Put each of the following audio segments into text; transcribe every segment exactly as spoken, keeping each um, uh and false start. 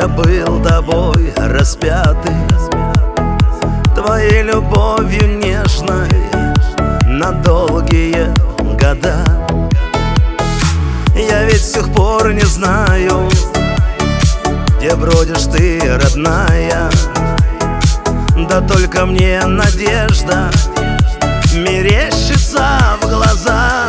Я был тобой распятый, твоей любовью нежной на долгие года. Я ведь с тех пор не знаю, где бродишь ты, родная. Да только мне надежда мерещится в глаза.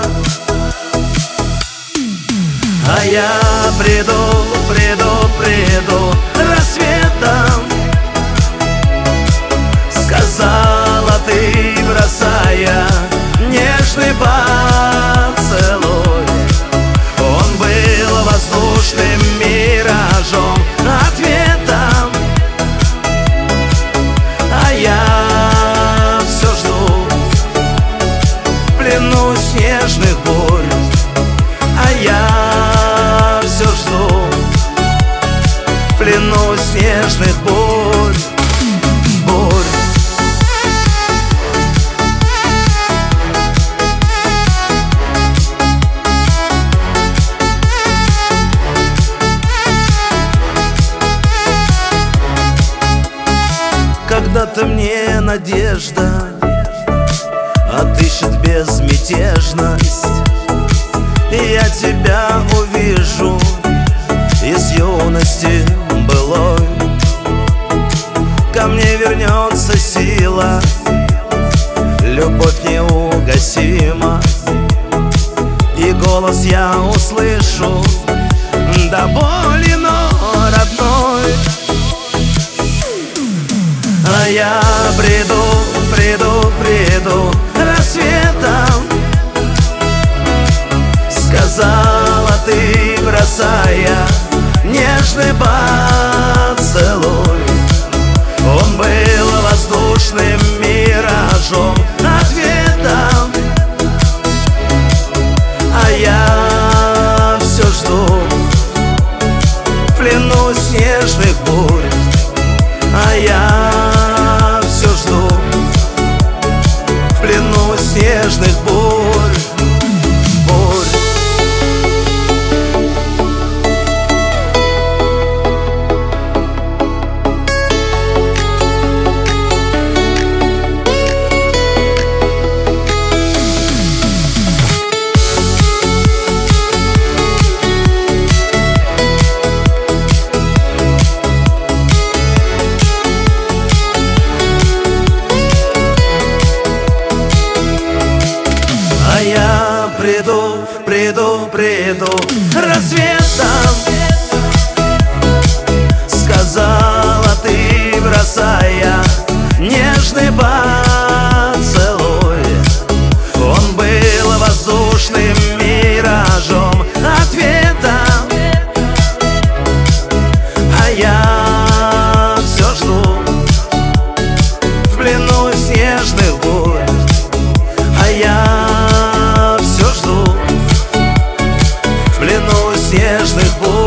А я приду, приду, приду рассветом, сказала ты, бросая нежный поцелуй. Он был воздушным миражом, ответом. А я все жду в плену снежных бурь. А я все жду в плену снежных бурь, бурь. Когда-то мне надежда отыщет безмятежность, и я тебя увижу из юности былой. Ко мне вернется сила, любовь неугасима, и голос я услышу до боли, но родной. А я приду, приду, приду рассветом, сказала ты, бросая нежный поцелуй. Он был воздушным миражом, ответом. А я все жду в плену снежных бурь. А я все жду в плену снежных бурь, бурь. Приду, приду, приду рассветом, сказала ты, бросая нежный поцелуй. Он был воздушным миражом, ответом. А я все жду в плену снежных бурь. А я в плену снежных бурь.